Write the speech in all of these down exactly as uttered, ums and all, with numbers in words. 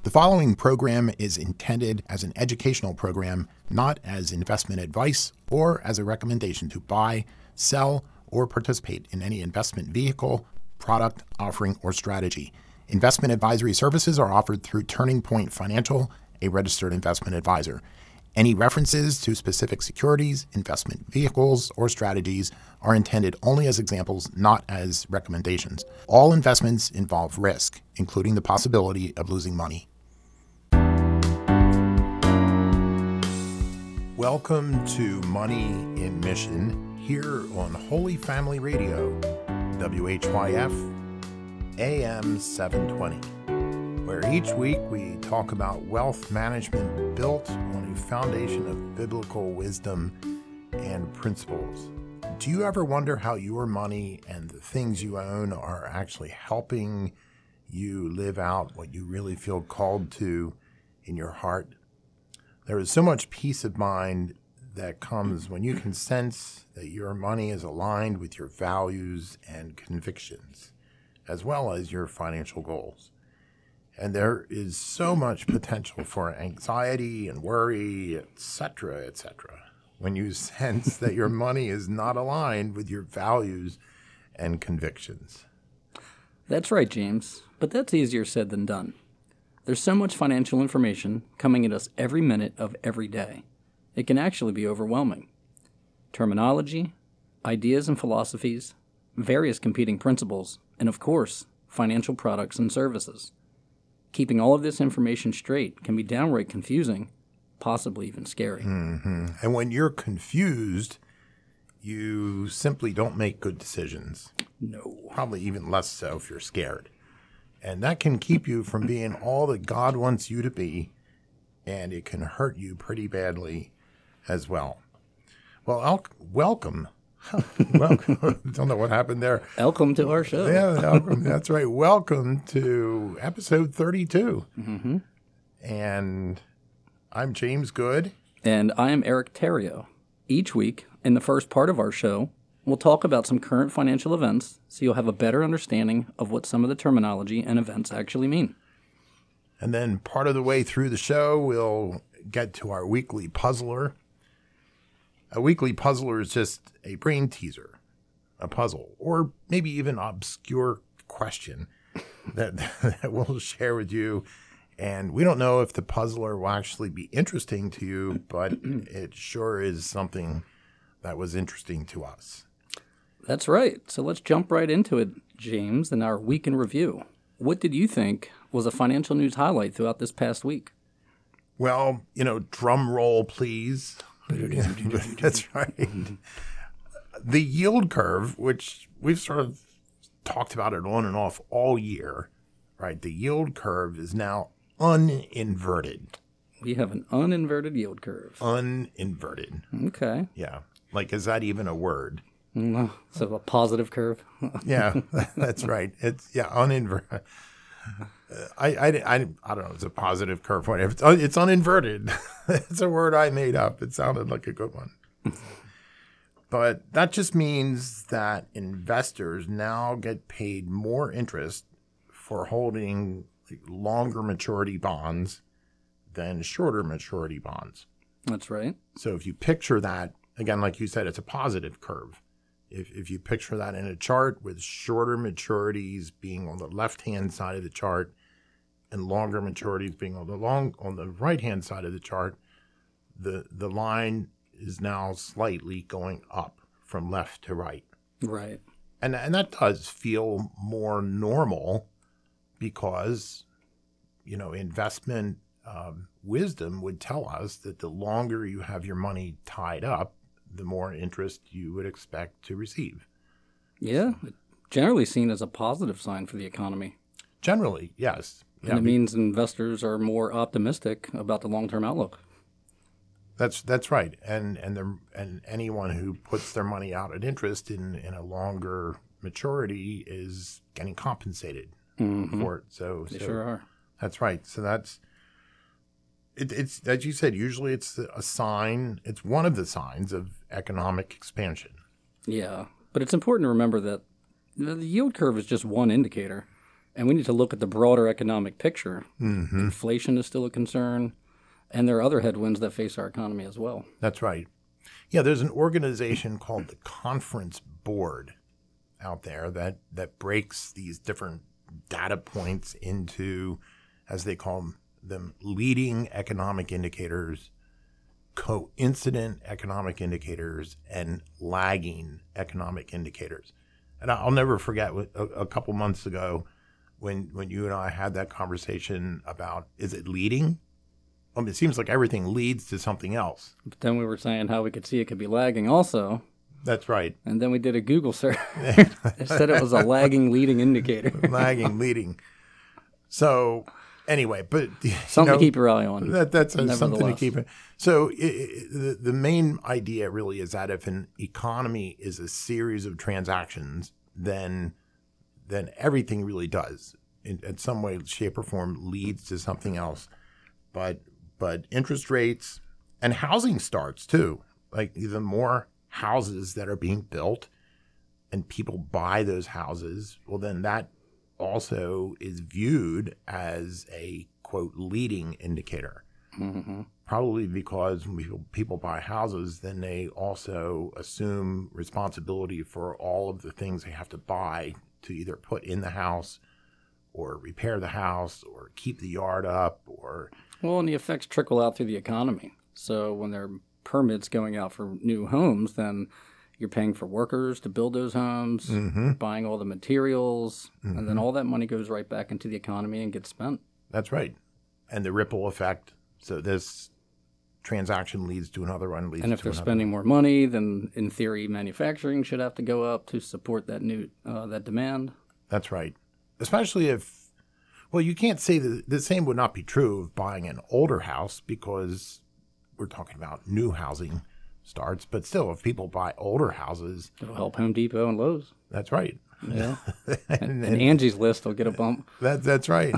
The following program is intended as an educational program, not as investment advice or as a recommendation to buy, sell, or participate in any investment vehicle, product, offering, or strategy. Investment advisory services are offered through Turning Point Financial, a registered investment advisor. Any references to specific securities, investment vehicles, or strategies are intended only as examples, not as recommendations. All investments involve risk, including the possibility of losing money. Welcome to Money in Mission here on Holy Family Radio, W H Y F, A M seven twenty, where each week we talk about wealth management built on a foundation of biblical wisdom and principles. Do you ever wonder how your money and the things you own are actually helping you live out what you really feel called to in your heart? There is so much peace of mind that comes when you can sense that your money is aligned with your values and convictions, as well as your financial goals. And there is so much potential for anxiety and worry, et cetera, et cetera, when you sense that your money is not aligned with your values and convictions. That's right, James, but that's easier said than done. There's so much financial information coming at us every minute of every day. It can actually be overwhelming. Terminology, ideas and philosophies, various competing principles, and of course, financial products and services. Keeping all of this information straight can be downright confusing, possibly even scary. Mm-hmm. And when you're confused, you simply don't make good decisions. No. Probably even less so if you're scared. And that can keep you from being all that God wants you to be, and it can hurt you pretty badly as well. Well, I'll, welcome. welcome. Don't know what happened there. Welcome to our show. Yeah, welcome. That's right. Welcome to episode thirty-two. Mm-hmm. And I'm James Good. And I am Eric Terrio. Each week, in the first part of our show, we'll talk about some current financial events so you'll have a better understanding of what some of the terminology and events actually mean. And then part of the way through the show, we'll get to our weekly puzzler. A weekly puzzler is just a brain teaser, a puzzle, or maybe even obscure question that, that we'll share with you. And we don't know if the puzzler will actually be interesting to you, but it sure is something that was interesting to us. That's right. So let's jump right into it, James, in our week in review. What did you think was a financial news highlight throughout this past week? Well, you know, drum roll, please. That's right. The yield curve, which we've sort of talked about it on and off all year, right? The yield curve is now uninverted. We have an uninverted yield curve. Uninverted. Okay. Yeah. Like, is that even a word? No. So a positive curve? Yeah, that's right. It's, yeah, uninverted. I, I, I, I don't know. It's a positive curve. Whatever. It's, it's uninverted. It's a word I made up. It sounded like a good one. But that just means that investors now get paid more interest for holding like, longer maturity bonds than shorter maturity bonds. That's right. So if you picture that, again, like you said, it's a positive curve. If if you picture that in a chart with shorter maturities being on the left-hand side of the chart and longer maturities being on the long on the right-hand side of the chart, the the line is now slightly going up from left to right. Right. And and that does feel more normal because, you know, investment um, wisdom would tell us that the longer you have your money tied up, the more interest you would expect to receive. Yeah, generally seen as a positive sign for the economy. Generally, yes. Yeah, and it means investors are more optimistic about the long-term outlook. That's that's right. And and the, and anyone who puts their money out at interest in, in a longer maturity is getting compensated mm-hmm. for it. So they so sure are. That's right. So that's it, it's as you said. Usually, it's a sign. It's one of the signs of economic expansion. Yeah, but it's important to remember that the yield curve is just one indicator. And we need to look at the broader economic picture. Mm-hmm. Inflation is still a concern, and there are other headwinds that face our economy as well. That's right. Yeah, there's an organization called the Conference Board out there that, that breaks these different data points into, as they call them, leading economic indicators, coincident economic indicators, and lagging economic indicators. And I'll never forget a, a couple months ago when when you and I had that conversation about, is it leading? I mean, it seems like everything leads to something else. But then we were saying how we could see it could be lagging also. That's right. And then we did a Google search. It said it was a lagging leading indicator. Lagging leading. So anyway, but something you know, to keep your eye on. That, that's a, something to keep it. So it, it, the, the main idea really is that if an economy is a series of transactions, then then everything really does, in, in some way, shape, or form, leads to something else. But but interest rates and housing starts too. Like the more houses that are being built and people buy those houses, well, then that also is viewed as a, quote, leading indicator. Mm-hmm. Probably because when people, people buy houses, then they also assume responsibility for all of the things they have to buy to either put in the house or repair the house or keep the yard up or... Well, and the effects trickle out through the economy. So when there are permits going out for new homes, then you're paying for workers to build those homes, mm-hmm. buying all the materials, mm-hmm. and then all that money goes right back into the economy and gets spent. That's right. And the ripple effect. So this transaction leads to another one. Leads and if to they're another. spending more money, then in theory, manufacturing should have to go up to support that new uh, that demand. That's right. Especially if, well, you can't say that the same would not be true of buying an older house because we're talking about new housing starts. But still, if people buy older houses, It'll help Home Depot and Lowe's. That's right. Yeah. and, and, and and Angie's List will get a bump. That, that's right.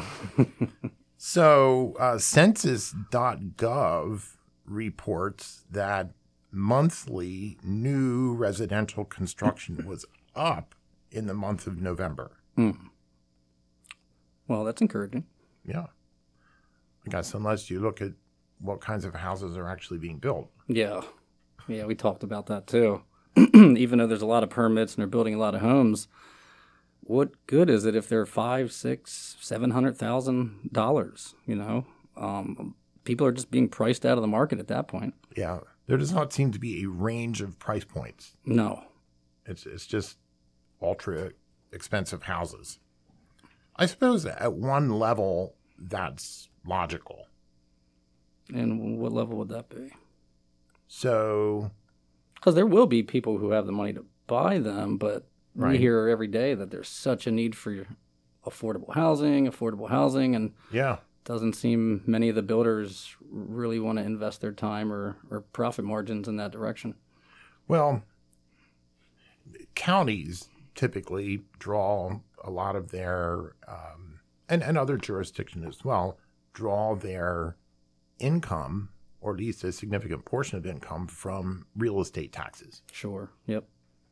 So uh, census dot gov reports that monthly new residential construction was up in the month of November. Mm. Well, that's encouraging. Yeah. I guess unless you look at what kinds of houses are actually being built. Yeah. Yeah, we talked about that too. Even though there's a lot of permits and they're building a lot of homes, what good is it if they're five, six, seven hundred thousand dollars? You know, um, people are just being priced out of the market at that point. Yeah, there does not seem to be a range of price points. No, it's it's just ultra expensive houses. I suppose at one level that's logical. And what level would that be? So, because there will be people who have the money to buy them, but right. we hear every day that there's such a need for affordable housing, affordable housing, and yeah, it doesn't seem many of the builders really want to invest their time or, or profit margins in that direction. Well, counties typically draw a lot of their, um, and, and other jurisdictions as well, draw their income, or at least a significant portion of income, from real estate taxes. Sure. Yep.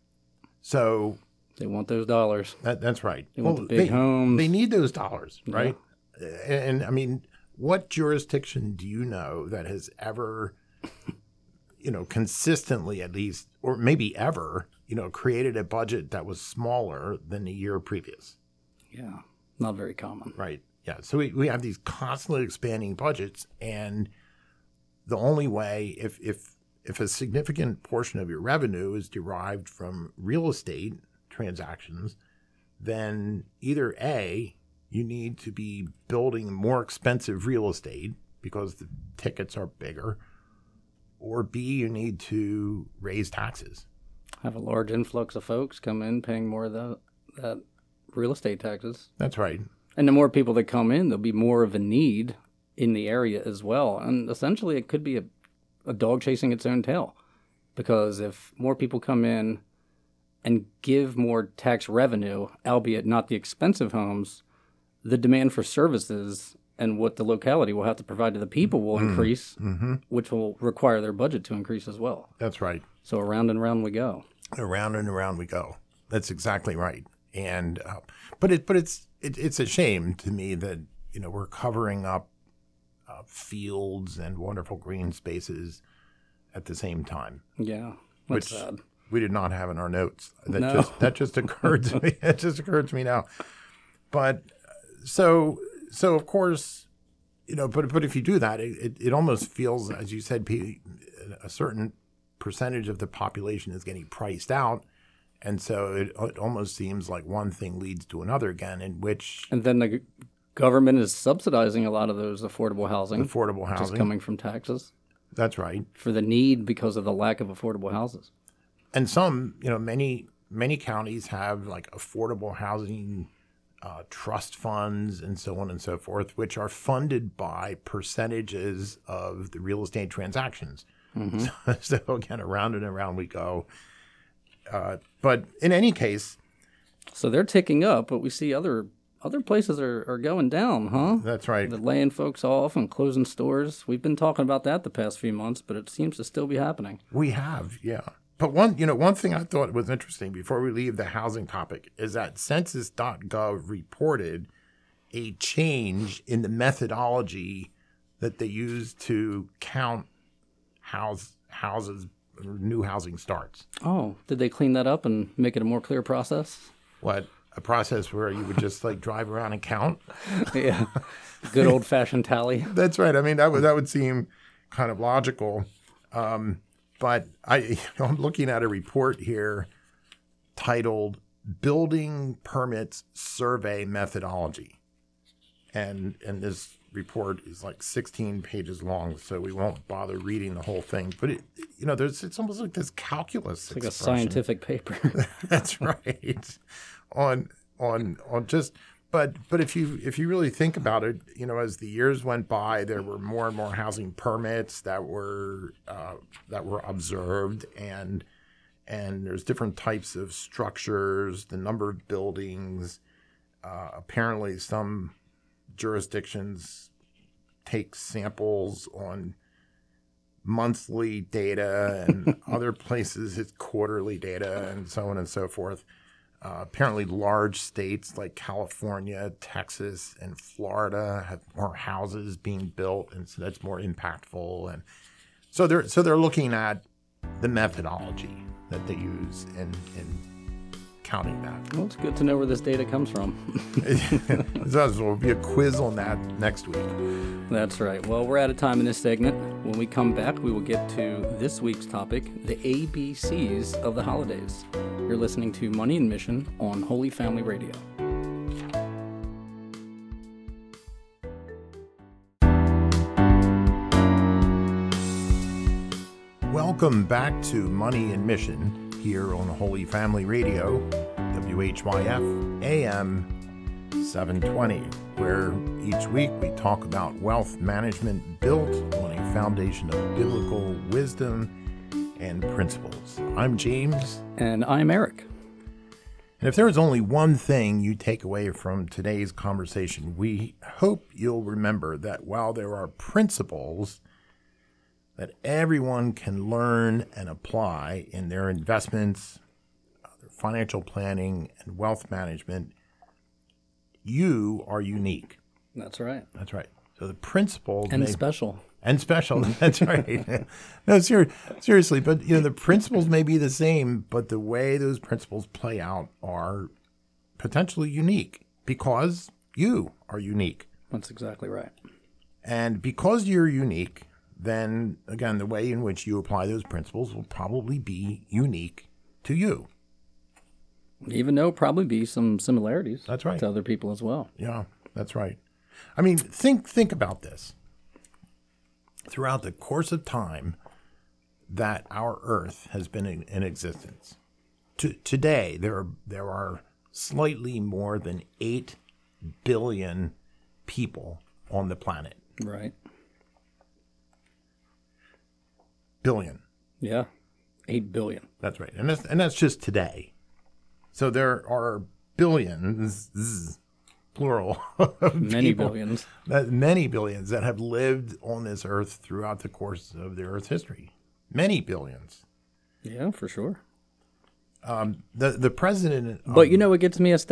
So they want those dollars. That, that's right. They want well, the big they, homes. They need those dollars, right? Yeah. And, and I mean, what jurisdiction do you know that has ever, you know, consistently at least, or maybe ever, you know, created a budget that was smaller than the year previous? Yeah. Not very common. Right. Yeah. So we, we have these constantly expanding budgets, and the only way, if if if a significant portion of your revenue is derived from real estate transactions, then either A, you need to be building more expensive real estate because the tickets are bigger, or B, you need to raise taxes. Have a large influx of folks come in paying more of the, that real estate taxes. That's right. And the more people that come in, there'll be more of a need in the area as well. And essentially it could be a, a dog chasing its own tail, because if more people come in and give more tax revenue, albeit not the expensive homes, the demand for services and what the locality will have to provide to the people will mm-hmm. increase, mm-hmm. which will require their budget to increase as well. That's right. So around and around we go. Around and around we go. That's exactly right. And uh, but it but it's it, it's a shame to me that, you know, we're covering up uh, fields and wonderful green spaces at the same time. Yeah, which that's sad. We did not have in our notes. That No. just that just occurred to me. It just occurred to me now. But so so of course, you know, but but if you do that, it, it, it almost feels, as you said, a certain percentage of the population is getting priced out. And so it, it almost seems like one thing leads to another again, in which And then the g- government is subsidizing a lot of those affordable housing, affordable just housing. coming from taxes That's right. for the need because of the lack of affordable houses. And some, you know, many many counties have like affordable housing uh, trust funds and so on and so forth, which are funded by percentages of the real estate transactions. Mm-hmm. So, so again, around and around we go. Uh, but in any case, So they're ticking up, but we see other other places are, are going down, huh? that's right. They're laying folks off and closing stores. We've been talking about that the past few months, but it seems to still be happening. We have, yeah. But one, you know, one thing I thought was interesting before we leave the housing topic is that census dot gov reported a change in the methodology that they use to count house houses, new housing starts. Oh, did they clean that up and make it a more clear process? What, a process where you would just like drive around and count? Yeah, good old-fashioned tally. That's right. I mean, that would that would seem kind of logical. Um, But I, you know, I'm looking at a report here titled "Building Permits Survey Methodology," and and this report is like sixteen pages long, so we won't bother reading the whole thing. But it, you know, there's it's almost like this calculus. It's like a expression. scientific paper. That's right. on on on just. But but if you if you really think about it, you know, as the years went by, there were more and more housing permits that were uh, that were observed, and and there's different types of structures, the number of buildings. Uh, apparently, some jurisdictions take samples on monthly data, and other places it's quarterly data, and so on and so forth. Uh, apparently, large states like California, Texas, and Florida have more houses being built, and so that's more impactful. And so they're so they're looking at the methodology that they use in in counting that. Well, it's good to know where this data comes from. So there'll be a quiz on that next week. That's right. Well, we're out of time in this segment. When we come back, we will get to this week's topic, the A B Cs of the holidays. You're listening to Money and Mission on Holy Family Radio. Welcome back to Money and Mission here on Holy Family Radio, W H Y F A M seven twenty, where each week we talk about wealth management built on a foundation of biblical wisdom and principles. I'm James. And I'm Eric. And if there is only one thing you take away from today's conversation, we hope you'll remember that while there are principles that everyone can learn and apply in their investments, their financial planning, and wealth management, you are unique. That's right. That's right. So the principles And may, special. and special. That's right. No, ser- seriously. But you know, the principles may be the same, but the way those principles play out are potentially unique because you are unique. That's exactly right. And because you're unique, then again, the way in which you apply those principles will probably be unique to you. Even though probably be some similarities. That's right. To other people as well. Yeah, that's right. I mean, think think about this. Throughout the course of time that our Earth has been in, in existence, to, today there are there are slightly more than eight billion people on the planet. Right. Billion. Yeah. Eight billion. That's right, and that's and that's just today. So there are billions, zzz, plural, of Many people, billions. that, many billions that have lived on this earth throughout the course of the Earth's history. Many billions. Yeah, for sure. Um, the the president. Of, But you know what gets me a stat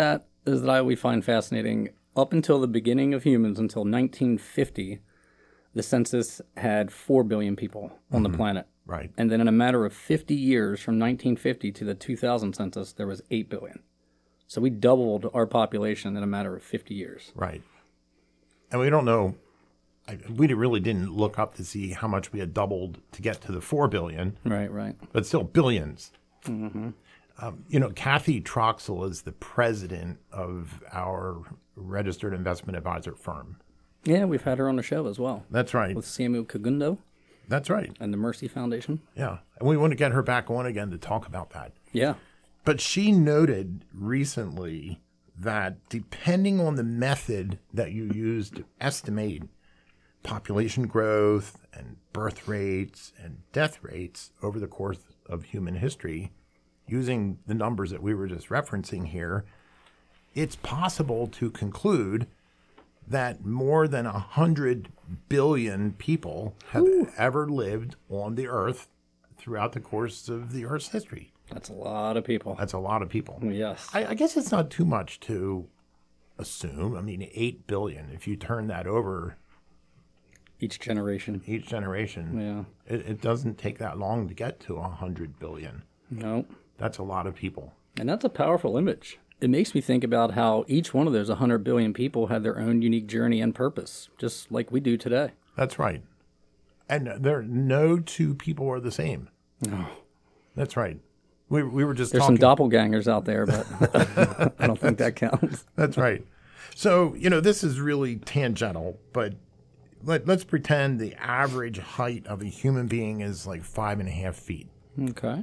is that I we find fascinating. Up until the beginning of humans, until nineteen fifty, the census had four billion people on mm-hmm. the planet. Right. And then in a matter of fifty years, from nineteen fifty to the two thousand census, there was eight billion. So we doubled our population in a matter of fifty years. Right. And we don't know, we really didn't look up to see how much we had doubled to get to the four billion. Right, right. But still billions. Mm-hmm. Um, you know, Kathy Troxel is the president of our registered investment advisor firm. Yeah, we've had her on the show as well. That's right. With Samuel Kagundo. That's right. And the Mercy Foundation. Yeah. And we want to get her back on again to talk about that. Yeah. But she noted recently that depending on the method that you use to estimate population growth and birth rates and death rates over the course of human history, using the numbers that we were just referencing here, it's possible to conclude that more than one hundred billion people have Ooh. ever lived on the Earth throughout the course of the Earth's history. That's a lot of people. That's a lot of people. Yes. I, I guess it's not too much to assume. I mean, eight billion, if you turn that over each generation. Each generation. Yeah. It, it doesn't take that long to get to one hundred billion. No. That's a lot of people. And that's a powerful image. It makes me think about how each one of those one hundred billion people had their own unique journey and purpose, just like we do today. That's right. And there, no two people are the same. No. That's right. We we were just There's talking. some doppelgangers out there, but I don't think that counts. That's right. So, you know, this is really tangential, but let, let's pretend the average height of a human being is like five and a half feet. Okay.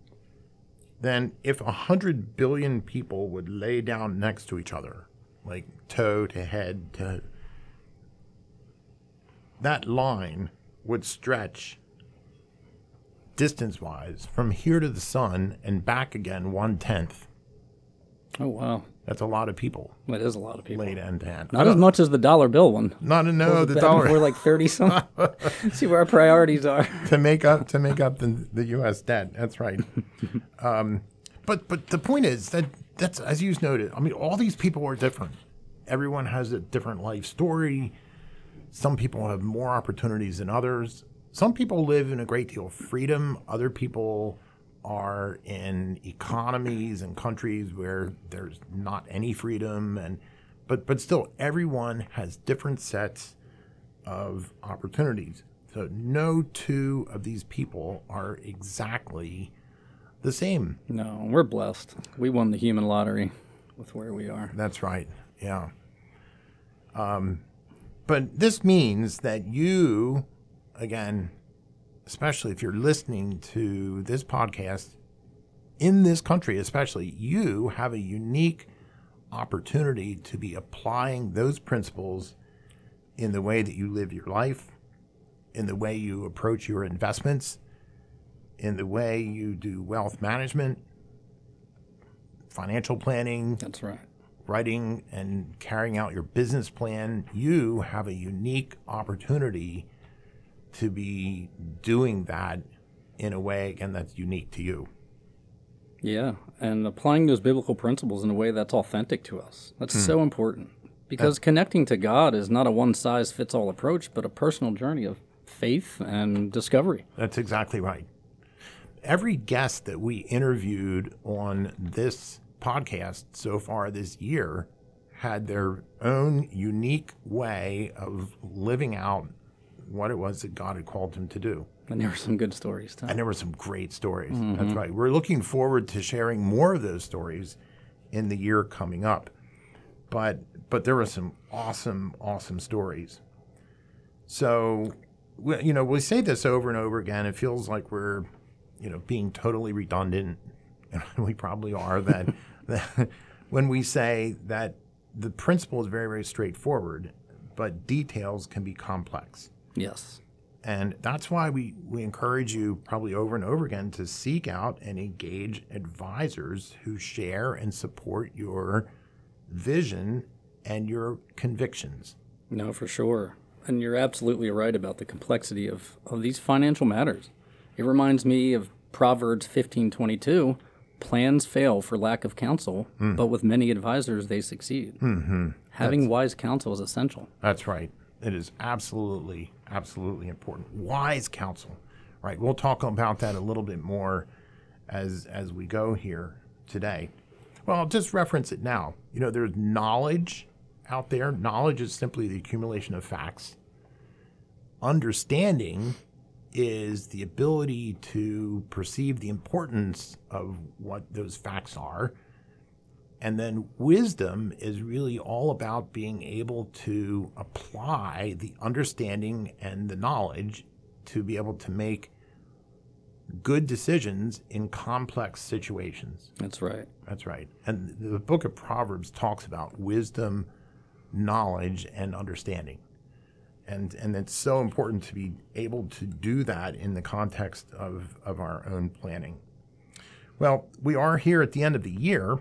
Then if one hundred billion people would lay down next to each other, like toe to head to, that line would stretch distance-wise from here to the sun and back again one-tenth. Oh, wow. That's a lot of people. That is a lot of people. Laid end to end. Not as much as the dollar bill one. Not a no, the dollar. We're like thirty some. See where our priorities are. to make up to make up the the U S debt. That's right. um, but but the point is that that's, as you noted, I mean, all these people are different. Everyone has a different life story. Some people have more opportunities than others. Some people live in a great deal of freedom. Other people are in economies and countries where there's not any freedom, and but but still everyone has different sets of opportunities. So no two of these people are exactly the same. No, we're blessed. We won the human lottery with where we are. That's right. Yeah. Um, but this means that you, again, especially if you're listening to this podcast in this country, especially, you have a unique opportunity to be applying those principles in the way that you live your life, in the way you approach your investments, in the way you do wealth management, financial planning. That's right. Writing and carrying out your business plan. You have a unique opportunity to be doing that in a way, again, that's unique to you. Yeah, and applying those biblical principles in a way that's authentic to us. That's hmm. so important, because that's, connecting to God is not a one-size-fits-all approach, but a personal journey of faith and discovery. That's exactly right. Every guest that we interviewed on this podcast so far this year had their own unique way of living out what it was that God had called them to do. And there were some good stories, too. And there were some great stories. Mm-hmm. That's right. We're looking forward to sharing more of those stories in the year coming up. But but there were some awesome, awesome stories. So, we, you know, we say this over and over again. It feels like we're, you know, being totally redundant. And we probably are. That, that when we say that the principle is very, very straightforward, but details can be complex. Yes. And that's why we, we encourage you probably over and over again to seek out and engage advisors who share and support your vision and your convictions. No, for sure. And you're absolutely right about the complexity of, of these financial matters. It reminds me of Proverbs fifteen twenty-two, Plans fail for lack of counsel, mm. but with many advisors, they succeed. Mm-hmm. Having That's, wise counsel is essential. That's right. It is absolutely, absolutely important. Wise counsel, right? We'll talk about that a little bit more as as we go here today. Well, I'll just reference it now. You know, there's knowledge out there. Knowledge is simply the accumulation of facts. Understanding is the ability to perceive the importance of what those facts are. And then wisdom is really all about being able to apply the understanding and the knowledge to be able to make good decisions in complex situations. That's right. That's right. And the book of Proverbs talks about wisdom, knowledge, and understanding. And and it's so important to be able to do that in the context of, of our own planning. Well, we are here at the end of the year,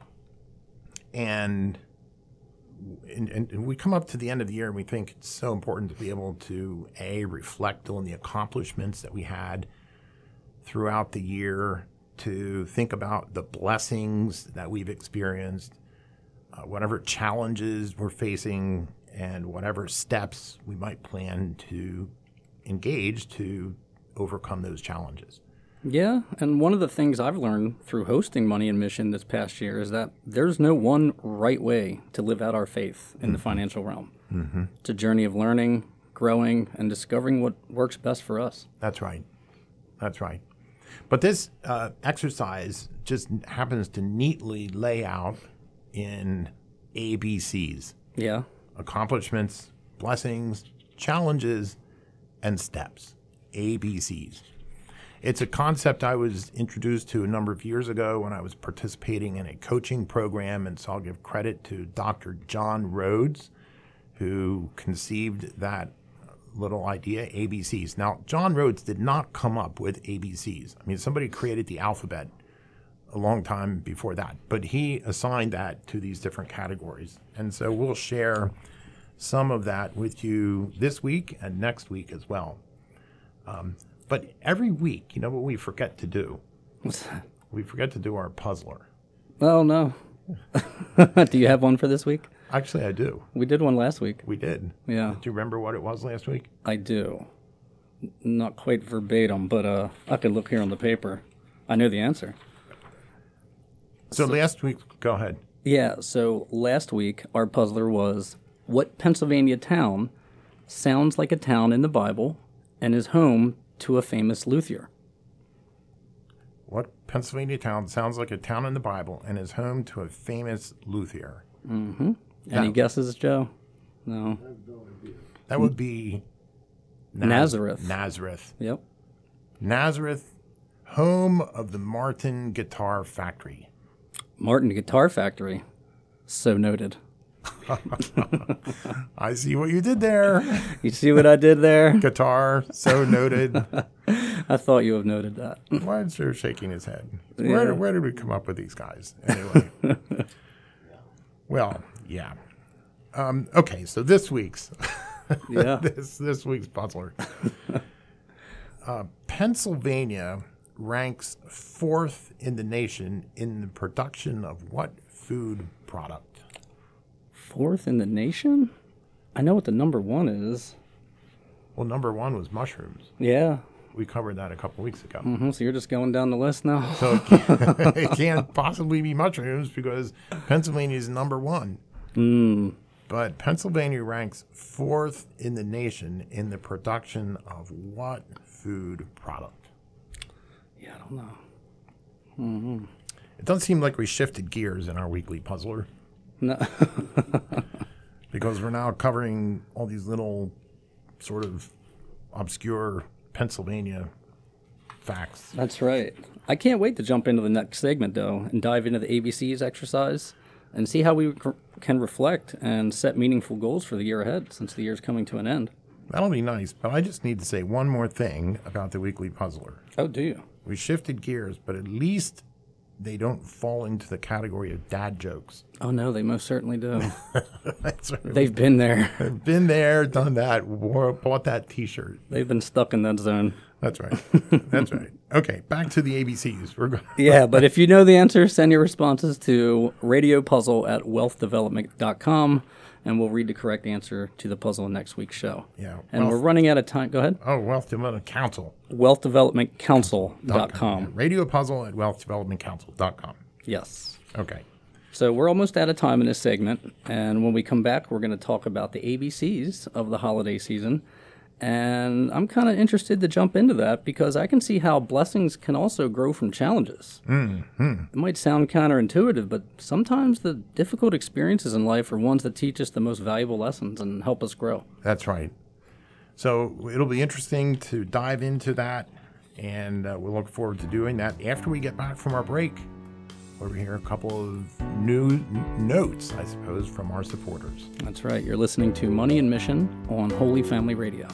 and, and, and we come up to the end of the year and we think it's so important to be able to, A, reflect on the accomplishments that we had throughout the year, to think about the blessings that we've experienced, uh, whatever challenges we're facing, and whatever steps we might plan to engage to overcome those challenges. Yeah, and one of the things I've learned through hosting Money in Mission this past year is that there's no one right way to live out our faith in mm-hmm. the financial realm. Mm-hmm. It's a journey of learning, growing, and discovering what works best for us. That's right. That's right. But this uh, exercise just happens to neatly lay out in A B Cs. Yeah. Accomplishments, blessings, challenges, and steps. A B Cs. It's a concept I was introduced to a number of years ago when I was participating in a coaching program, and so I'll give credit to Doctor John Rhodes, who conceived that little idea, A B Cs. Now, John Rhodes did not come up with A B Cs. I mean, somebody created the alphabet a long time before that, but he assigned that to these different categories. And so we'll share some of that with you this week and next week as well. Um, but every week, you know what we forget to do? What's that? We forget to do our puzzler. Oh, no. Do you have one for this week? Actually, I do. We did one last week. We did. Yeah. Do you remember what it was last week? I do. Not quite verbatim, but uh, I could look here on the paper. I know the answer. So, so last week, go ahead. Yeah, so last week our puzzler was, what Pennsylvania town sounds like a town in the Bible and is home to a famous luthier? What Pennsylvania town sounds like a town in the Bible and is home to a famous luthier? Mm-hmm. Any now, guesses, Joe? No. That would be Naz- Nazareth. Nazareth. Yep. Nazareth, home of the Martin Guitar Factory. Martin Guitar Factory. So noted. I see what you did there. You see what I did there? Guitar, so noted. I thought you have noted that. Why is he shaking his head? Yeah. Where, did, where did we come up with these guys? Anyway. Well, yeah. Um, okay, so this week's yeah. this this week's puzzler. uh, Pennsylvania ranks fourth in the nation in the production of what food product? Fourth in the nation? I know what the number one is. Well, number one was mushrooms. Yeah. We covered that a couple weeks ago. Mm-hmm, so you're just going down the list now? So it can't, it can't possibly be mushrooms because Pennsylvania is number one. Mm. But Pennsylvania ranks fourth in the nation in the production of what food product? Yeah, I don't know. Mm-hmm. It doesn't seem like we shifted gears in our weekly puzzler. No. Because we're now covering all these little sort of obscure Pennsylvania facts. That's right. I can't wait to jump into the next segment, though, and dive into the A B Cs exercise and see how we can reflect and set meaningful goals for the year ahead, since the year's coming to an end. That'll be nice, but I just need to say one more thing about the weekly puzzler. Oh, do you? We shifted gears, but at least they don't fall into the category of dad jokes. Oh, no, they most certainly do. That's right. They've been there. I've been there, done that, wore, bought that T-shirt. They've been stuck in that zone. That's right. That's right. Okay, back to the A B Cs. We're going. Yeah, but if you know the answer, send your responses to radiopuzzle at wealth development dot com, and we'll read the correct answer to the puzzle in next week's show. Yeah. And Wealth, we're running out of time. Go ahead. Oh, Wealth Development Council. wealth development council dot com. Radio Puzzle at wealth development council dot com. Yes. Okay. So we're almost out of time in this segment, and when we come back, we're going to talk about the A B Cs of the holiday season. And I'm kind of interested to jump into that because I can see how blessings can also grow from challenges. Mm-hmm. It might sound counterintuitive, but sometimes the difficult experiences in life are ones that teach us the most valuable lessons and help us grow. That's right. So it'll be interesting to dive into that, and uh, we'll look forward to doing that after we get back from our break. Over here, a couple of new n- notes, I suppose, from our supporters. That's right. You're listening to Money and Mission on Holy Family Radio.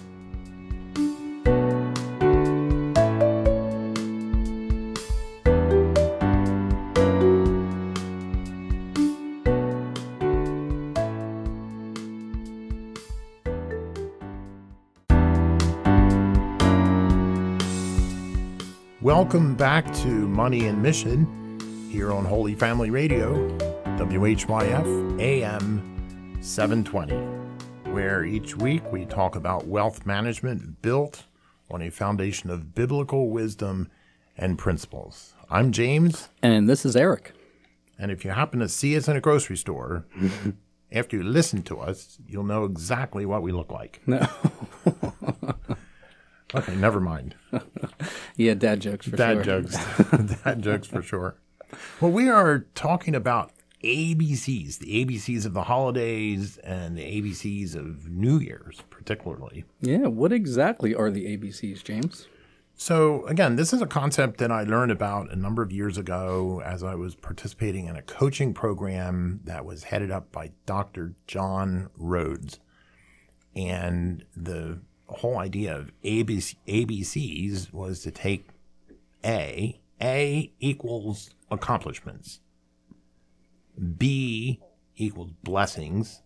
Welcome back to Money and Mission here on Holy Family Radio, W H Y F A M seven twenty, where each week we talk about wealth management built on a foundation of biblical wisdom and principles. I'm James. And this is Eric. And if you happen to see us in a grocery store, after you listen to us, you'll know exactly what we look like. No. Okay, never mind. Yeah, dad jokes for Dad sure. jokes. Dad jokes for sure. Well, we are talking about A B Cs, the A B Cs of the holidays and the A B Cs of New Year's, particularly. Yeah, what exactly are the A B Cs, James? So, again, this is a concept that I learned about a number of years ago as I was participating in a coaching program that was headed up by Doctor John Rhodes. And the whole idea of A B C, A B Cs was to take A. A equals accomplishments. B equals blessings.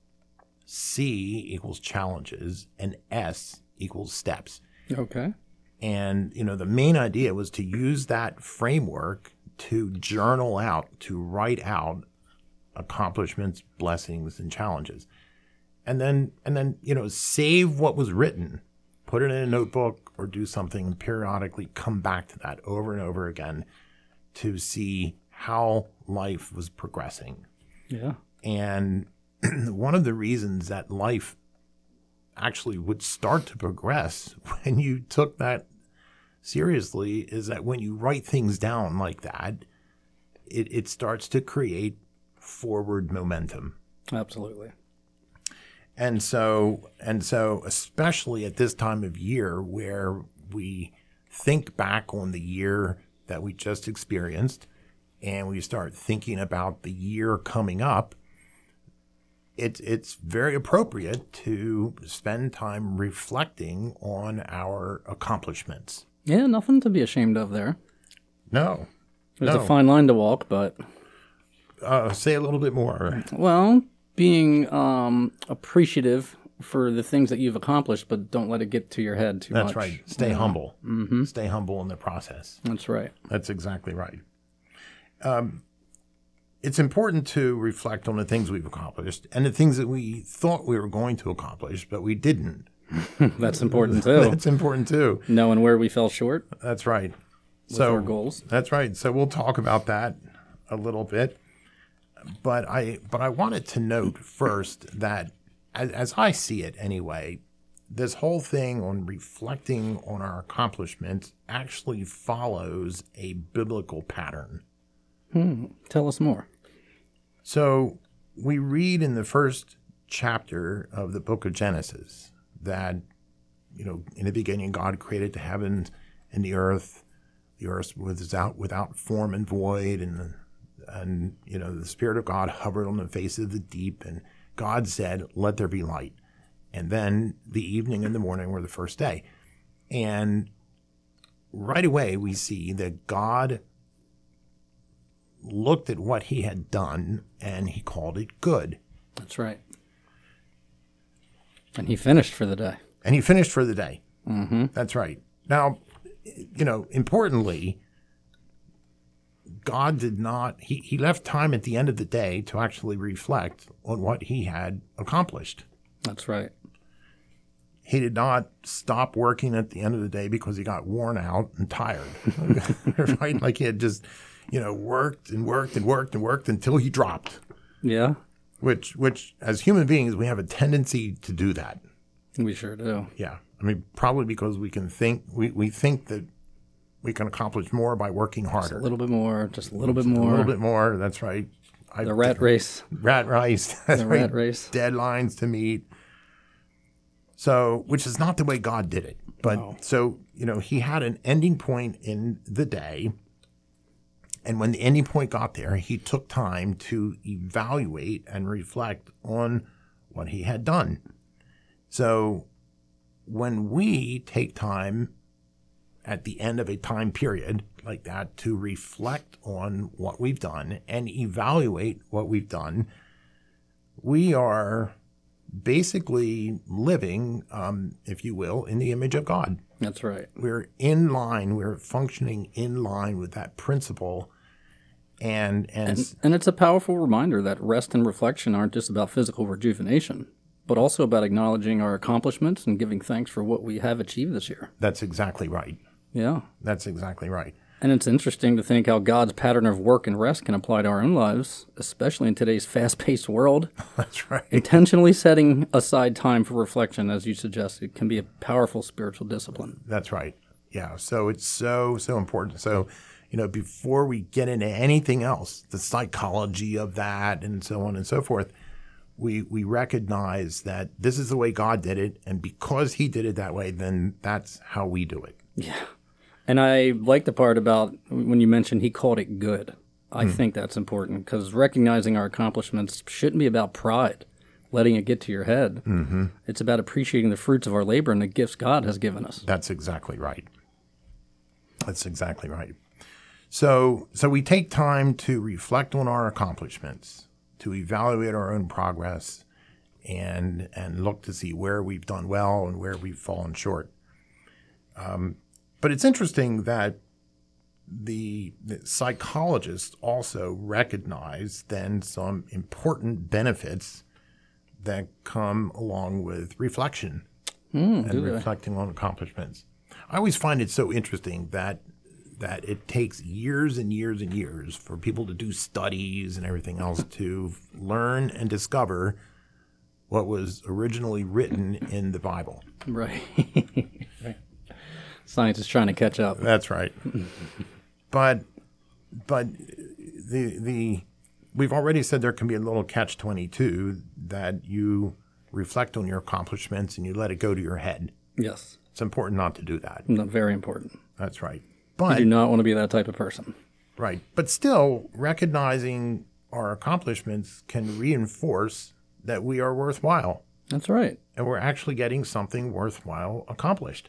C equals challenges. And S equals steps. Okay. And, you know, the main idea was to use that framework to journal out, to write out accomplishments, blessings, and challenges. And then, and then, you know, save what was written, put it in a notebook or do something, and periodically come back to that over and over again to see how life was progressing. Yeah. And one of the reasons that life actually would start to progress when you took that seriously is that when you write things down like that, it, it starts to create forward momentum. Absolutely. And so, and so, especially at this time of year where we think back on the year that we just experienced and we start thinking about the year coming up, It's it's very appropriate to spend time reflecting on our accomplishments. Yeah, nothing to be ashamed of there. No. There's no. a fine line to walk, but... Uh, say a little bit more. Well, being um, appreciative for the things that you've accomplished, but don't let it get to your head too That's much. That's right. Stay yeah. humble. Mm-hmm. Stay humble in the process. That's right. That's exactly right. Um, it's important to reflect on the things we've accomplished and the things that we thought we were going to accomplish, but we didn't. That's important too. That's important too. Knowing where we fell short. That's right. With so our goals. That's right. So we'll talk about that a little bit. But I but I wanted to note first that as, as I see it anyway, this whole thing on reflecting on our accomplishments actually follows a biblical pattern. Hmm. Tell us more. So we read in the first chapter of the book of Genesis that, you know, in the beginning God created the heavens and the earth. The earth was without, without form and void, and and you know the Spirit of God hovered on the face of the deep, and God said, "Let there be light." And then the evening and the morning were the first day. And right away we see that God looked at what he had done and he called it good. That's right. And he finished for the day. And he finished for the day. Mm-hmm. That's right. Now, you know, importantly, God did not, he, he left time at the end of the day to actually reflect on what he had accomplished. That's right. He did not stop working at the end of the day because he got worn out and tired, right? Like he had just, you know, worked and worked and worked and worked until he dropped. Yeah. Which, which as human beings, we have a tendency to do that. We sure do. Yeah. I mean, probably because we can think, we, we think that we can accomplish more by working harder. Just a little bit more, just a little bit Just more. A little bit more, that's right. I, the rat race. Rat race. That's the right. rat race. Deadlines to meet. So, which is not the way God did it. But No. so, you know, he had an ending point in the day. And when the ending point got there, he took time to evaluate and reflect on what he had done. So when we take time at the end of a time period like that to reflect on what we've done and evaluate what we've done, we are basically living, um, if you will, in the image of God. That's right. We're in line, we're functioning in line with that principle. And, and, And, and it's a powerful reminder that rest and reflection aren't just about physical rejuvenation, but also about acknowledging our accomplishments and giving thanks for what we have achieved this year. that's exactly right. Yeah. That's exactly right. And it's interesting to think how God's pattern of work and rest can apply to our own lives, especially in today's fast-paced world. That's right. Intentionally setting aside time for reflection, as you suggested, can be a powerful spiritual discipline. That's right. Yeah. So it's so, so important. So, you know, before we get into anything else, the psychology of that and so on and so forth, we we recognize that this is the way God did it. And because he did it that way, then that's how we do it. Yeah. And I like the part about when you mentioned he called it good. I Mm. think that's important because recognizing our accomplishments shouldn't be about pride, letting it get to your head. Mm-hmm. It's about appreciating the fruits of our labor and the gifts God has given us. That's exactly right. That's exactly right. So, so we take time to reflect on our accomplishments, to evaluate our own progress, and and look to see where we've done well and where we've fallen short. Um, but it's interesting that the, the psychologists also recognize then some important benefits that come along with reflection Mm, do and they? reflecting on accomplishments. I always find it so interesting that that it takes years and years and years for people to do studies and everything else to learn and discover what was originally written in the Bible. Right. Right. Science is trying to catch up. That's right. But but the the we've already said there can be a little catch twenty-two that you reflect on your accomplishments and you let it go to your head. Yes. It's important not to do that. No, very important. That's right. You But do not want to be that type of person. right. But still, recognizing our accomplishments can reinforce that we are worthwhile That's right. and we're actually getting something worthwhile accomplished.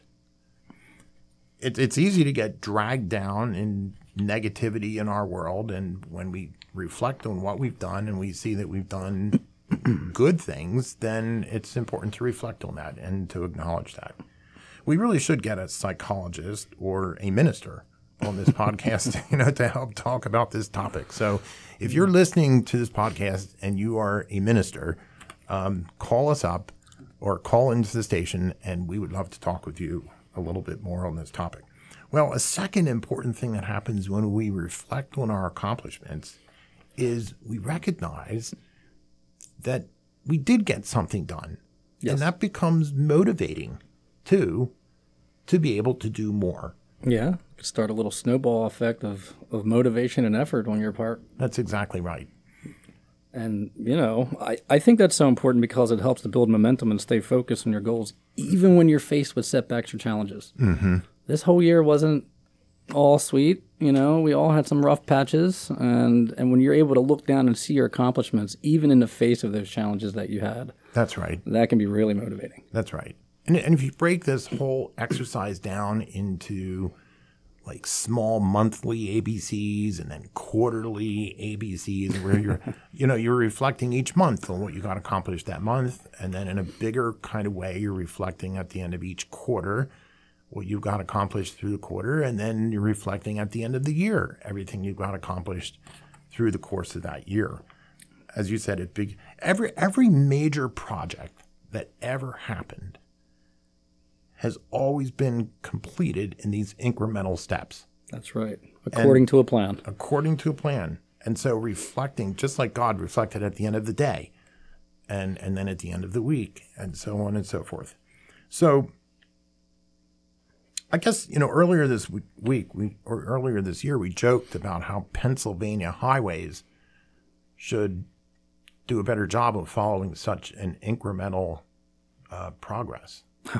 It, it's easy to get dragged down in negativity in our world. And when we reflect on what we've done and we see that we've done good things, then it's important to reflect on that and to acknowledge that. We really should get a psychologist or a minister on this podcast, you know, to help talk about this topic. So if you're listening to this podcast and you are a minister, um, call us up or call into the station and we would love to talk with you a little bit more on this topic. Well, a second important thing that happens when we reflect on our accomplishments is we recognize that we did get something done. Yes. And that becomes motivating too, to be able to do more. Yeah. Start a little snowball effect of, of motivation and effort on your part. That's exactly right. And, you know, I, I think that's so important because it helps to build momentum and stay focused on your goals, even when you're faced with setbacks or challenges. Mm-hmm. This whole year wasn't all sweet. You know, we all had some rough patches. And, and when you're able to look down and see your accomplishments, even in the face of those challenges that you had, That's right. that can be really motivating. That's right. And, and if you break this whole exercise down into like small monthly A B Cs and then quarterly A B Cs where you're, you know, you're reflecting each month on what you got accomplished that month. And then in a bigger kind of way, you're reflecting at the end of each quarter what you got accomplished through the quarter. And then you're reflecting at the end of the year, everything you got accomplished through the course of that year. As you said, it big, every, every major project that ever happened has always been completed in these incremental steps. That's right. According And to a plan. According to a plan. And so reflecting, just like God reflected at the end of the day and, and then at the end of the week and so on and so forth. So I guess, you know, earlier this week, we or earlier this year, we joked about how Pennsylvania highways should do a better job of following such an incremental uh, progress.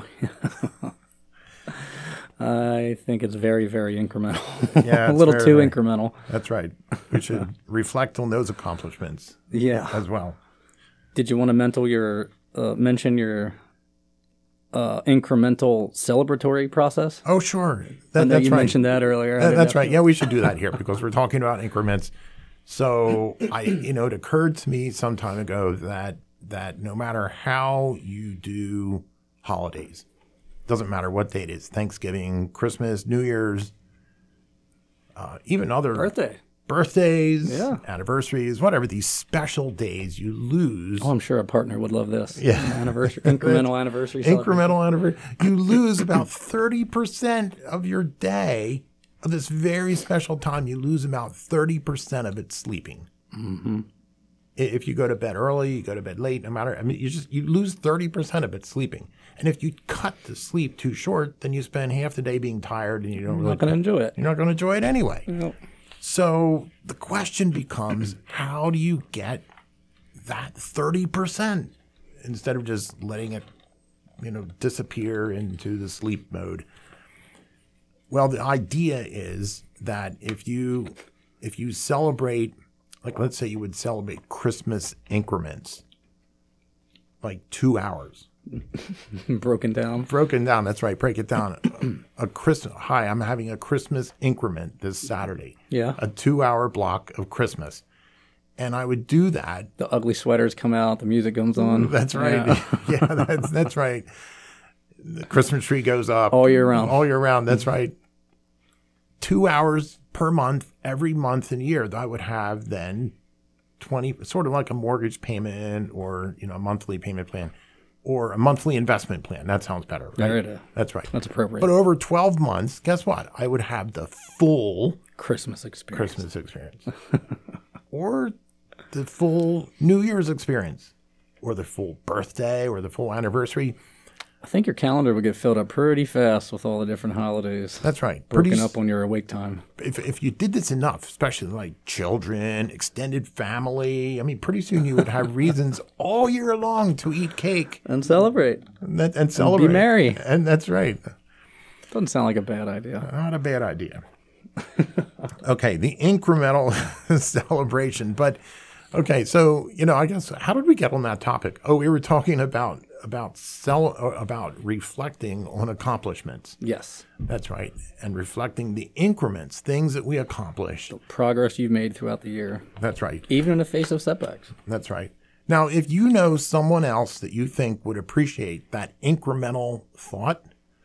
I think it's very, very incremental. Yeah, a little very, too very, incremental. That's right. We should reflect on those accomplishments. Yeah. As well. Did you want to mental your uh, mention your uh, incremental celebratory process? Oh, sure. That, I know that's you right. mentioned that earlier. That, that's right. Yeah, we should do that here because we're talking about increments. So I, you know, it occurred to me some time ago that that no matter how you do holidays, doesn't matter what date it is, Thanksgiving, Christmas, New Year's, uh, even other Birthday. birthdays, Yeah. anniversaries, whatever, these special days you lose. Oh, I'm sure a partner would love this. Yeah. Anniversary, incremental anniversary. celebration. Incremental anniversary. You lose about thirty percent of your day of this very special time. You lose about thirty percent of it sleeping. Mm-hmm. If you go to bed early, you go to bed late, no matter, I mean, you just, you lose thirty percent of it sleeping. And if you cut the sleep too short, then you spend half the day being tired and you don't I'm really, not going to enjoy it. you're not going to enjoy it anyway. Nope. So the question becomes, how do you get that thirty percent instead of just letting it, you know, disappear into the sleep mode? Well, the idea is that if you if you celebrate, like let's say you would celebrate Christmas increments, like two hours. Broken down. Broken down, that's right. Break it down. A Christmas. Hi, I'm having a Christmas increment this Saturday. Yeah. A two-hour block of Christmas, and I would do that. The ugly sweaters come out. The music comes on. That's right. Yeah. Yeah, that's that's right. The Christmas tree goes up All year round. All year round. That's right. Two hours per month, every month and year. I would have then twenty, sort of like a mortgage payment or you know a monthly payment plan. Or a monthly investment plan. That sounds better, right? There it is. That's right. That's appropriate. But over twelve months, guess what? I would have the full Christmas experience. Christmas experience. Or the full New Year's experience. Or the full birthday or the full anniversary. I think your calendar would get filled up pretty fast with all the different holidays. That's right. Broken Pretty, up on your awake time. if, if you did this enough, especially like children, extended family, I mean, pretty soon you would have reasons all year long to eat cake. And celebrate. And, that, and celebrate. be merry. And that's right. Doesn't sound like a bad idea. Not a bad idea. Okay, the incremental celebration. But, okay, so, you know, I guess, how did we get on that topic? Oh, we were talking about about cel- about reflecting on accomplishments. Yes. That's right. And reflecting the increments, things that we accomplished. Progress you've made throughout the year. That's right. Even in the face of setbacks. That's right. Now, if you know someone else that you think would appreciate that incremental thought,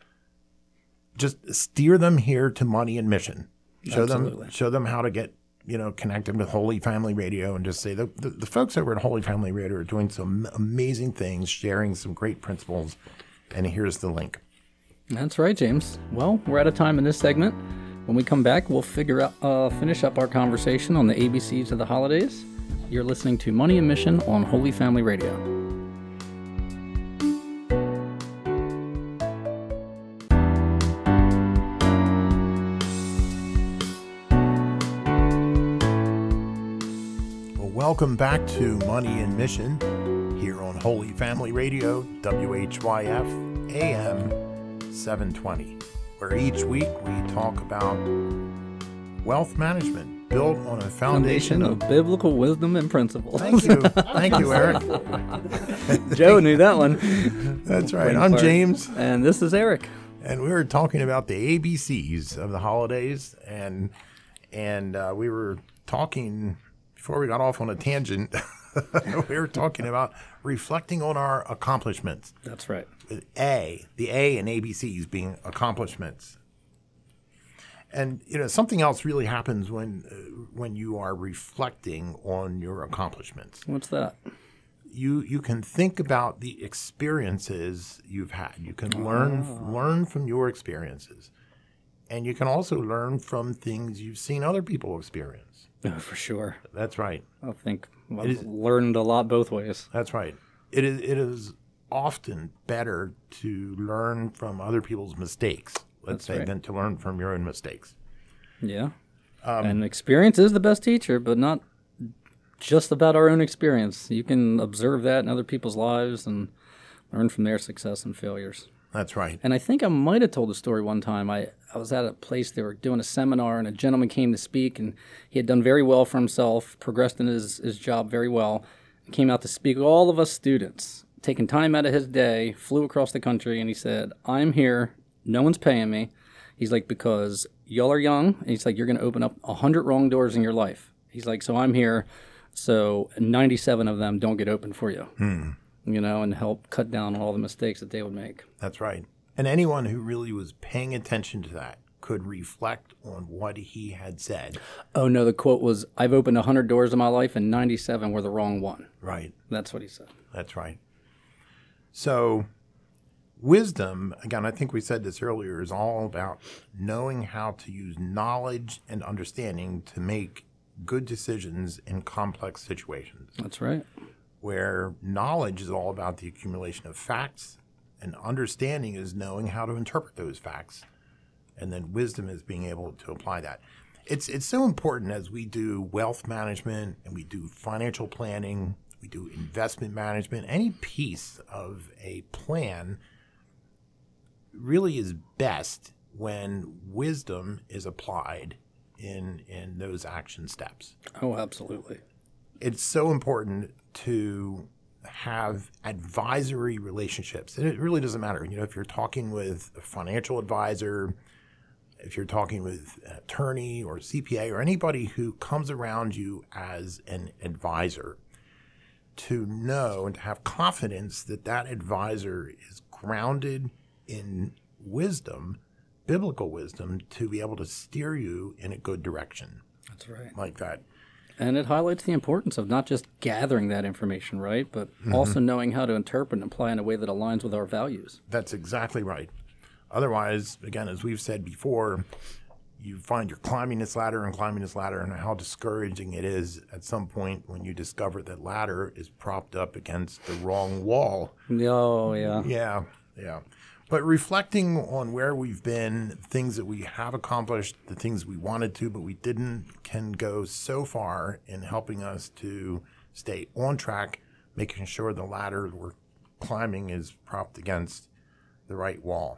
just steer them here to Money and Mission. Show Absolutely. them show them how to get, you know, connected with Holy Family Radio and just say the, the, the folks over at Holy Family Radio are doing some amazing things, sharing some great principles. And here's the link. That's right, James. Well, we're out of time in this segment. When we come back, we'll figure out, uh, finish up our conversation on the A B Cs of the holidays. You're listening to Money and Mission on Holy Family Radio. Welcome back to Money and Mission here on Holy Family Radio, W H Y F, A M seven twenty, where each week we talk about wealth management built on a foundation, Foundation of biblical wisdom and principles. Thank you. Thank you, Eric. Joe knew that one. That's right. Waiting I'm for it. James. And this is Eric. And we were talking about the A B Cs of the holidays, and and uh, we were talking before we got off on a tangent. We were talking about reflecting on our accomplishments. That's right. With A, the A in A B Cs being accomplishments. And you know, something else really happens when uh, when you are reflecting on your accomplishments. What's that? You you can think about the experiences you've had. You can learn Oh. learn from your experiences, and you can also learn from things you've seen other people experience. Oh, for sure. That's right. I think I've is- learned a lot both ways. That's right. It is it is often better to learn from other people's mistakes, let's That's say, right. than to learn from your own mistakes. Yeah. Um, and experience is the best teacher, but not just about our own experience. You can observe that in other people's lives and learn from their success and failures. That's right. And I think I might have told a story one time. I, I was at a place, they were doing a seminar, and a gentleman came to speak, and he had done very well for himself, progressed in his, his job very well, and came out to speak with all of us students, taking time out of his day, flew across the country, and he said, I'm here, no one's paying me. He's like, because y'all are young, and he's like, you're going to open up one hundred wrong doors in your life. He's like, so I'm here, so ninety-seven of them don't get open for you. Hmm. You know, and help cut down on all the mistakes that they would make. That's right. And anyone who really was paying attention to that could reflect on what he had said. Oh, no, the quote was, I've opened one hundred doors in my life and ninety-seven were the wrong one. Right. That's what he said. That's right. So wisdom, again, I think we said this earlier, is all about knowing how to use knowledge and understanding to make good decisions in complex situations, That's right. where knowledge is all about the accumulation of facts, and understanding is knowing how to interpret those facts, and then wisdom is being able to apply that. It's it's so important as we do wealth management and we do financial planning, we do investment management, any piece of a plan really is best when wisdom is applied in in those action steps. Oh, absolutely. It's so important to have advisory relationships. And it really doesn't matter. You know, if you're talking with a financial advisor, if you're talking with an attorney or C P A or anybody who comes around you as an advisor, to know and to have confidence that that advisor is grounded in wisdom, biblical wisdom, to be able to steer you in a good direction That's right. like that. And it highlights the importance of not just gathering that information, right, but also knowing how to interpret and apply in a way that aligns with our values. That's exactly right. Otherwise, again, as we've said before, you find you're climbing this ladder and climbing this ladder, and how discouraging it is at some point when you discover that ladder is propped up against the wrong wall. Oh, yeah. Yeah, yeah. But reflecting on where we've been, things that we have accomplished, the things we wanted to but we didn't, can go so far in helping us to stay on track, making sure the ladder we're climbing is propped against the right wall.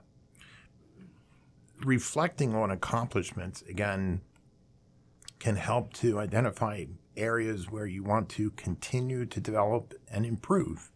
Reflecting on accomplishments, again, can help to identify areas where you want to continue to develop and improve.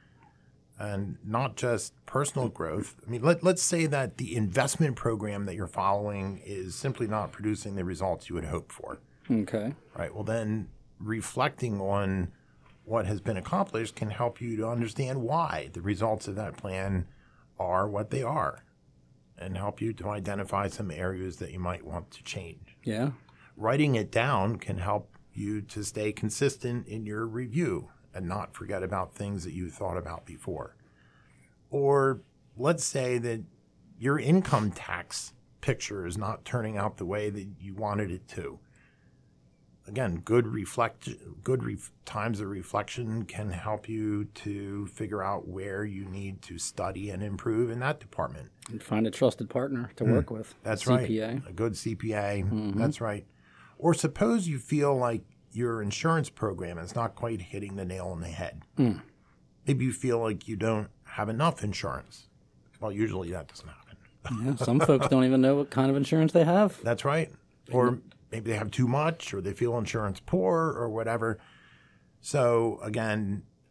And not just personal growth. I mean, let, let's say that the investment program that you're following is simply not producing the results you would hope for. Okay. Right. Well, then reflecting on what has been accomplished can help you to understand why the results of that plan are what they are, and help you to identify some areas that you might want to change. Yeah. Writing it down can help you to stay consistent in your review and not forget about things that you thought about before. Or let's say that your income tax picture is not turning out the way that you wanted it to. Again, good reflect, good ref, times of reflection can help you to figure out where you need to study and improve in that department. And find a trusted partner to work with. That's C P A. right. A good C P A. Mm-hmm. That's right. Or suppose you feel like your insurance program is not quite hitting the nail on the head. Mm. Maybe you feel like you don't have enough insurance. Well, usually that doesn't happen. Yeah, some folks don't even know what kind of insurance they have. That's right. Or maybe they have too much, or they feel insurance poor, or whatever. So again,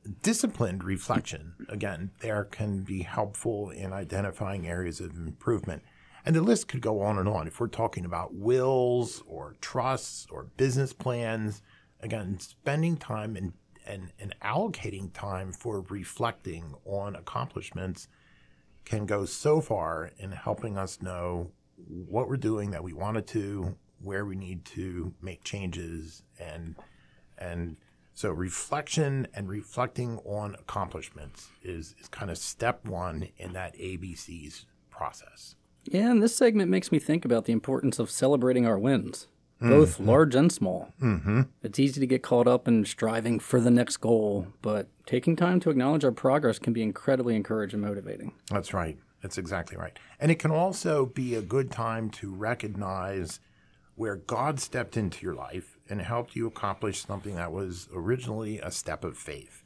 disciplined reflection, again, there can be helpful in identifying areas of improvement. And the list could go on and on. If we're talking about wills or trusts or business plans, again, spending time and, and, and allocating time for reflecting on accomplishments can go so far in helping us know what we're doing that we wanted to, where we need to make changes, and and so reflection and reflecting on accomplishments is, is kind of step one in that A B Cs process. Yeah, and this segment makes me think about the importance of celebrating our wins, both mm-hmm. large and small. Mm-hmm. It's easy to get caught up in striving for the next goal, but taking time to acknowledge our progress can be incredibly encouraging and motivating. That's right. That's exactly right. And it can also be a good time to recognize where God stepped into your life and helped you accomplish something that was originally a step of faith,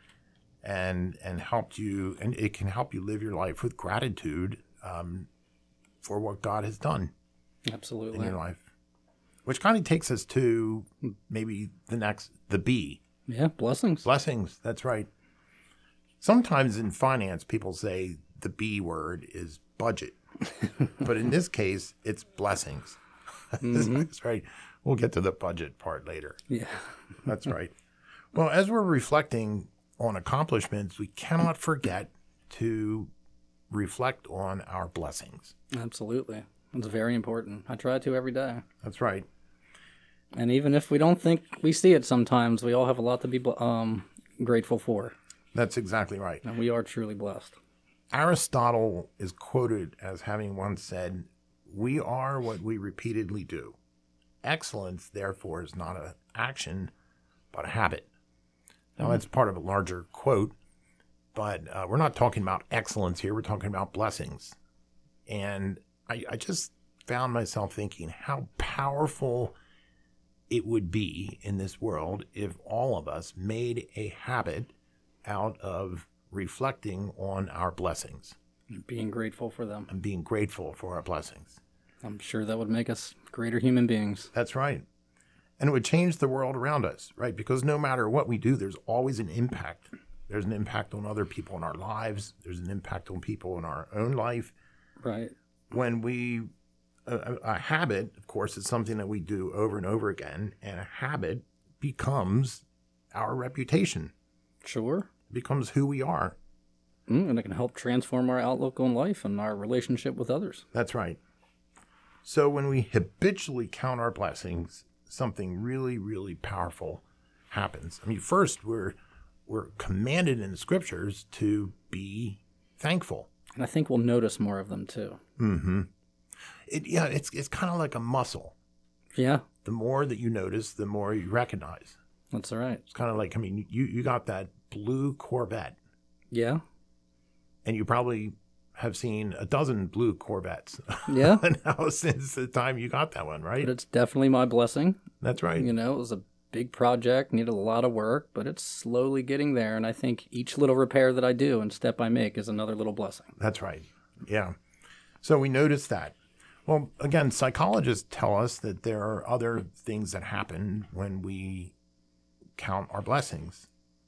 and and helped you, and it can help you live your life with gratitude um, for what God has done Absolutely. in your life, which kind of takes us to maybe the next, the B. Yeah, blessings. Blessings, that's right. Sometimes in finance, people say the B word is budget, but in this case, it's blessings. Mm-hmm. That's right. We'll get to the budget part later. Yeah. That's right. Well, as we're reflecting on accomplishments, we cannot forget to reflect on our blessings. Absolutely. It's very important. I try to every day. That's right. And even if we don't think we see it sometimes, we all have a lot to be um, grateful for. That's exactly right. And we are truly blessed. Aristotle is quoted as having once said, "We are what we repeatedly do. Excellence, therefore, is not an action, but a habit." Now, that's part of a larger quote, but uh, we're not talking about excellence here. We're talking about blessings. And I, I just found myself thinking how powerful it would be in this world if all of us made a habit out of reflecting on our blessings. Being grateful for them. And being grateful for our blessings. I'm sure that would make us greater human beings. That's right. And it would change the world around us, right? Because no matter what we do, there's always an impact. There's an impact on other people in our lives. There's an impact on people in our own life. Right. When we, a, a habit, of course, is something that we do over and over again, and a habit becomes our reputation. Sure. It becomes who we are. Mm, and it can help transform our outlook on life and our relationship with others. That's right. So when we habitually count our blessings, something really, really powerful happens. I mean, first, we're we're commanded in the scriptures to be thankful. And I think we'll notice more of them, too. Mm-hmm. It, yeah, it's it's kind of like a muscle. Yeah. The more that you notice, the more you recognize. That's all right. It's kind of like, I mean, you, you got that blue Corvette. Yeah. And you probably have seen a dozen blue Corvettes. Yeah. now since the time you got that one, right? But it's definitely my blessing. That's right. You know, it was a big project, needed a lot of work, but it's slowly getting there. And I think each little repair that I do and step I make is another little blessing. That's right. Yeah. So we notice that. Well, again, psychologists tell us that there are other things that happen when we count our blessings.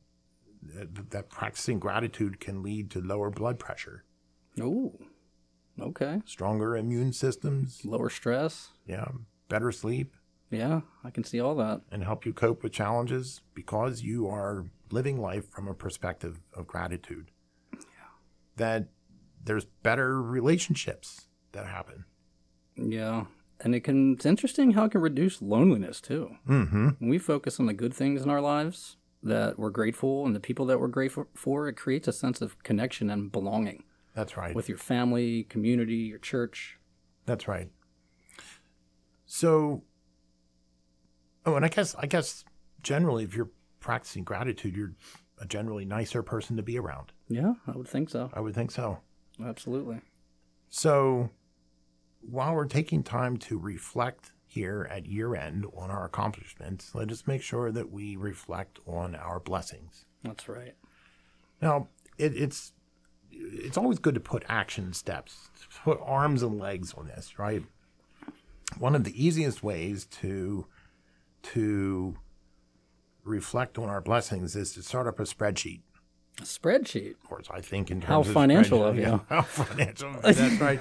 That, that practicing gratitude can lead to lower blood pressure. Oh, okay. Stronger immune systems. Lower stress. Yeah. Better sleep. Yeah, I can see all that. And help you cope with challenges because you are living life from a perspective of gratitude. Yeah. That there's better relationships that happen. Yeah. And it can, it's interesting how it can reduce loneliness too. Mm-hmm. When we focus on the good things in our lives that we're grateful and the people that we're grateful for, it creates a sense of connection and belonging. That's right. With your family, community, your church. That's right. So, oh, and I guess, I guess generally if you're practicing gratitude, you're a generally nicer person to be around. Yeah, I would think so. I would think so. Absolutely. So while we're taking time to reflect here at year end on our accomplishments, let us make sure that we reflect on our blessings. That's right. Now, it, it's it's always good to put action steps, to put arms and legs on this, right? One of the easiest ways to to reflect on our blessings is to start up a spreadsheet. A spreadsheet? Of course, I think in terms How of financial spreadsheet- of you. Yeah, how financial. That's right.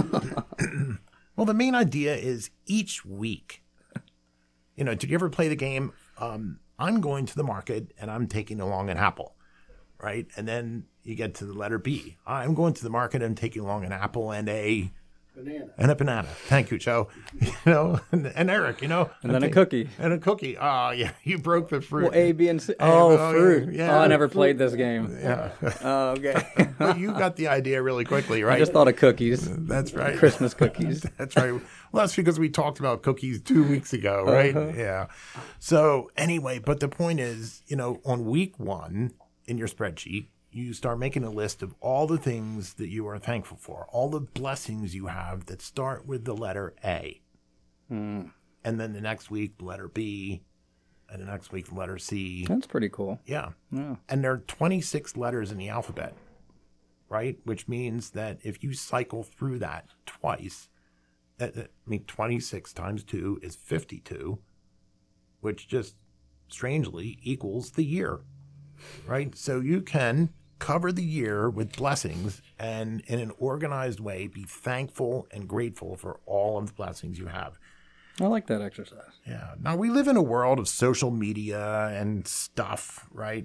Well, the main idea is each week. You know, did you ever play the game? Um, I'm going to the market and I'm taking along an apple, right? And then you get to the letter B. I'm going to the market and taking along an apple and a Banana. and a banana. Thank you, Joe. You know, and, and Eric. You know, And then a take- cookie. and a cookie. Oh, yeah, you broke the fruit. Well, A, B, and C. Oh, oh, fruit. yeah, Oh, I yeah. never played this game. Yeah, Oh, okay. but you got the idea really quickly, I right? just thought of cookies. That's right. Christmas cookies. That's right. Well, that's because we talked about cookies two weeks ago, right? Uh-huh. Yeah. So anyway, but the point is, you know, on week one in your spreadsheet, you start making a list of all the things that you are thankful for, all the blessings you have that start with the letter A. Mm. And then the next week, the letter B, and the next week, the letter C. That's pretty cool. Yeah. Yeah. And there are twenty-six letters in the alphabet, right? Which means that if you cycle through that twice, that, that- I mean, twenty-six times two is fifty-two, which just strangely equals the year, right? So you can cover the year with blessings and in an organized way be thankful and grateful for all of the blessings you have. I like that exercise. Yeah. Now we live in a world of social media and stuff, right?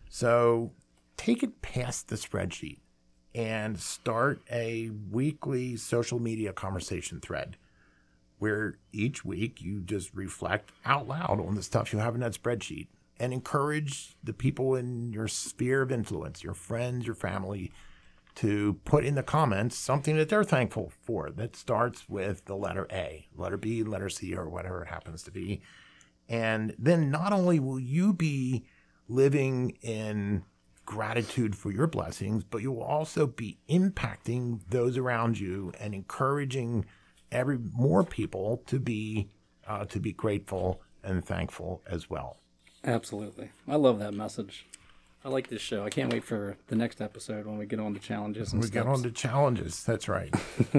So take it past the spreadsheet and start a weekly social media conversation thread where each week you just reflect out loud on the stuff you have in that spreadsheet and encourage the people in your sphere of influence, your friends, your family, to put in the comments something that they're thankful for that starts with the letter A, letter B, letter C, or whatever it happens to be. And then not only will you be living in gratitude for your blessings, but you will also be impacting those around you and encouraging every more people to be uh, to be grateful and thankful as well. Absolutely. I love that message. I like this show. I can't wait for the next episode when we get on to challenges and We steps. get on to challenges. That's right.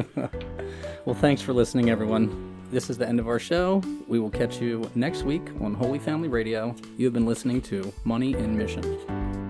Well, thanks for listening, everyone. This is the end of our show. We will catch you next week on Holy Family Radio. You have been listening to Money in Mission.